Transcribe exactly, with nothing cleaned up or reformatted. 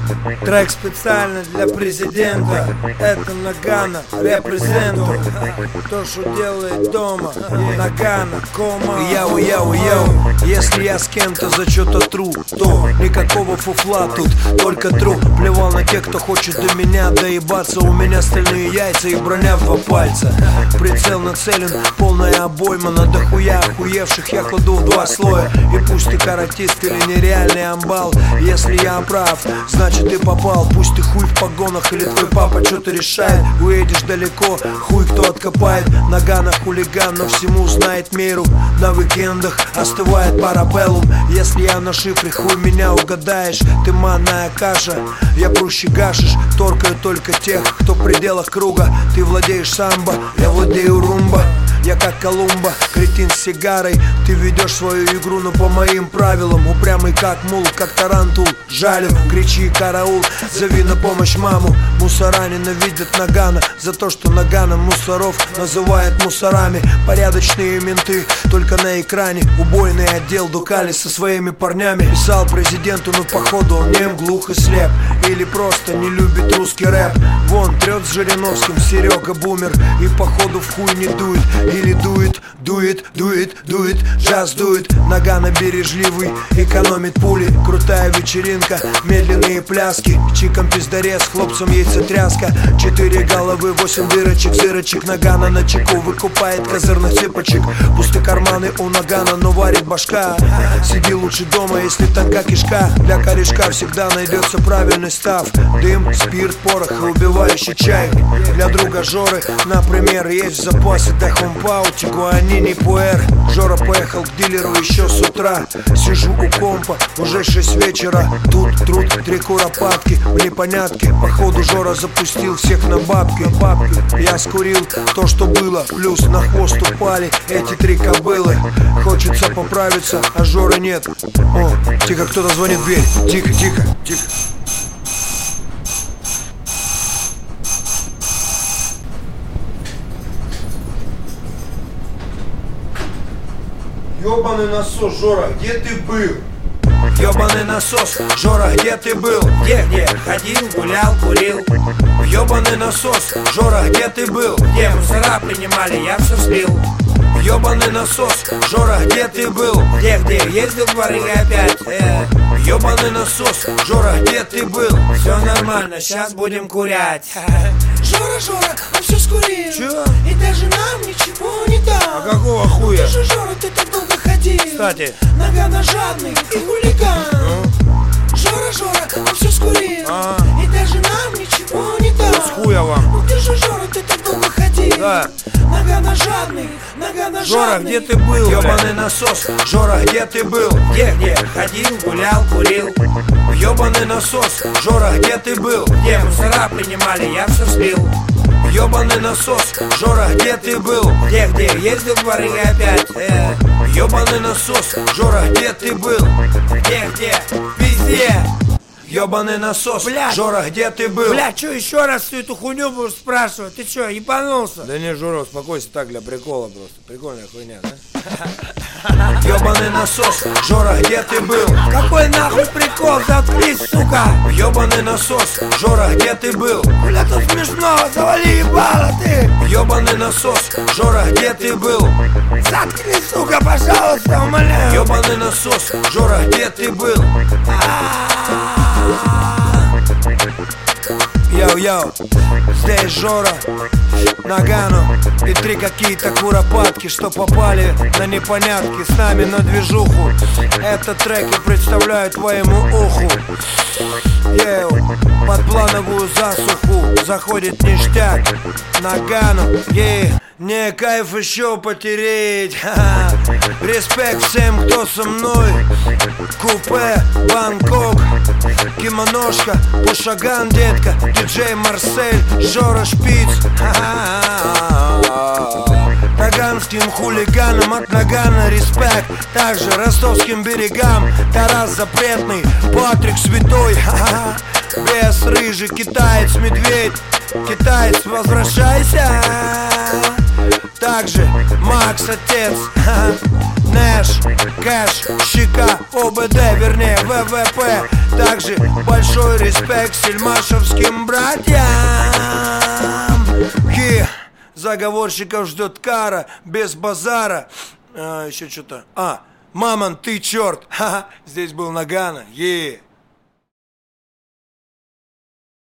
Трек специально для президента. Это Нагано, репрезенту. То, что делает дома. Нагано, кома. Яу, яу, яу. Если я с кем-то за что-то тру, то никакого фуфла тут, только тру. Плевал на тех, кто хочет до меня доебаться. У меня стальные яйца и броня в два пальца. Прицел нацелен, полная обойма. На дохуя охуевших я кладу в два слоя. И пусть ты каратист или нереальный амбал, если я прав, значит ты попал. Пусть ты хуй в погонах или твой папа что-то решает. Уедешь далеко, хуй кто откопает. Нагано хулиган, но всему знает меру. На уикендах остывает парабеллум. Если я на шифре, хуй меня угадаешь. Ты манная каша, я прущий гашиш. Торкаю только тех, кто в пределах круга. Ты владеешь самбо, я владею румба. Я как Колумба, кретин с сигарой. Ты ведешь свою игру, но по моим правилам. Упрямый как мул, как тарантул. Жалю, кричи караул, зови на помощь маму. Мусора ненавидят Нагано за то, что Нагано мусоров называет мусорами. Порядочные менты, только на экране. Убойный отдел Дукали со своими парнями. Писал президенту, но походу он нем, глух и слеп. Или просто не любит русский рэп. Вон трет с Жириновским Серега бумер. И походу в хуй не дует. Или дует, дует, дует, дует, джаз дует. Нагано бережливый, экономит пули. Крутая вечеринка, медленные пляски. Чиком пиздарез, хлопцам яйцетряска. Четыре головы, восемь дырочек, зырочек. Нагано на чеку выкупает козырных цыпочек. Пусты карманы у Нагано, но варит башка. Сиди лучше дома, если тонка кишка. Для корешка всегда найдется правильный став. Дым, спирт, порох и убивающий чай. Для друга Жоры, например, есть в запасе Дахомпау, Тигуанини, Пуэр. Жора поехал к дилеру еще с утра. Сижу у компа, уже шесть вечера. Тут труд, три куропатки в непонятке. Походу Жора запустил всех на бабки, бабки. Я скурил то, что было, плюс на хвост упали эти три кобылы. Хочется поправиться, а Жоры нет. О, тихо, кто-то звонит в дверь. Тихо, тихо, тихо. Ёбаный насос, Жора, где ты был? Ёбаный насос, Жора, где ты был? Где, где? Ходил, гулял, курил. Ёбаный насос, Жора, где ты был? Где мусора принимали, я все слил. Ёбаный насос, Жора, где ты был? Где, где? Ездил в дворы опять. э. Ёбаный насос, Жора, где ты был? Все нормально, сейчас будем курять. Жора, Жора, он все скурил. Чё? И даже нам ничего не дал. А какого хуя? Ты же, Жора, ты так долго ходил. Кстати, Нагано жадный и хулиган. ну? Жора, Жора, он все скурил. А. И даже нам ничего не дал. С хуя вам? Ну ты же, Жора, ты так долго ходил. Да. Нагано жадный, Нагано Жора, жадный. где ты был? Ёбаный насос, Жора, где ты был? Где, где? Ходил, гулял, курил. Ёбаный насос, Жора, где ты был? Где мусора принимали, я все слил. Ёбаный насос, Жора, где ты был? Где, где? Ездил в дворы опять. э. Ёбаный насос, Жора, где ты был? Где, где? Везде. Ёбаный насос, Блядь. Жора, где ты был? Бля, что еще раз всю эту хуйню будешь спрашивать? Ты что, ебанулся? Да не, Жора, успокойся, так для прикола просто. Прикольная хуйня, да? Ёбаный насос, Жора, где ты был? Какой нахуй прикол? Заткнись, сука! Ёбаный насос, Жора, где ты был? Бля, тут смешно, завали ебало ты! Ёбаный насос, Жора, где ты был? Заткнись, сука, пожалуйста, умоляю! Ёбаный насос, Жора, где ты был? Йоу-йоу, здесь Жора, Нагано и три какие-то куропатки, что попали на непонятки с нами на движуху. Этот треки представляют твоему уху. Еу, под плановую засуху заходит ништяк. Нагано, ей, не кайф еще потереть. Ха-ха. Респект всем, кто со мной. Купе, Бангкок, кимоношка, Пушаган, детка, диджей Марсель, Жора Шпиц. Таганским хулиганам от Нагано респект. Также ростовским берегам Тарас Запретный, Патрик Святой. Ха-ха. Бес рыжий, китаец, медведь. Китаец, возвращайся. Также Макс Отец, ха-ха. Нэш, Кэш, Щека, ОБД, вернее ВВП. Также большой респект сельмашевским братьям. Ки, заговорщиков ждет кара, без базара. а, Еще что-то. А, Мамон, ты черт. Ха-ха, здесь был Нагано. Е.